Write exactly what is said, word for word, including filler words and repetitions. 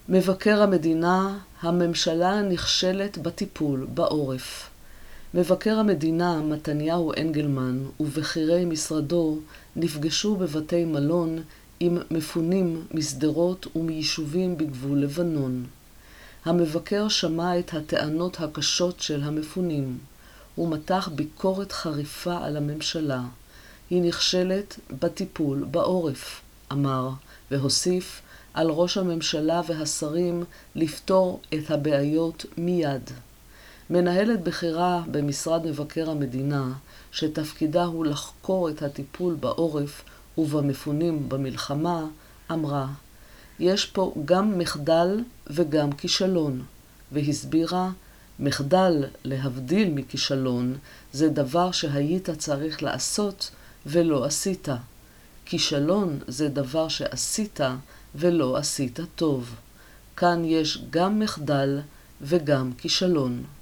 מבקר המדינה, הממשלה נכשלת בטיפול בעורף. מבקר המדינה מתניהו אנגלמן ובכירי משרדו נפגשו בבתי מלון עם מפונים משדרות ומיישובים בגבול לבנון. המבקר שמע את הטענות הקשות של המפונים. הוא מתח ביקורת חריפה על הממשלה. היא נכשלת בטיפול בעורף, אמר, והוסיף על ראש הממשלה והשרים לפתור את הבעיות מיד. מנהלת בכירה במשרד מבקר המדינה, שתפקידה הוא לחקור את הטיפול בעורף ובמפונים במלחמה, אמרה, יש פה גם מחדל וגם כישלון, והסבירה, מחדל להבדיל מכישלון זה דבר שהיית צריך לעשות ולא עשית. כישלון זה דבר שעשית ולא עשית טוב. כאן יש גם מחדל וגם כישלון.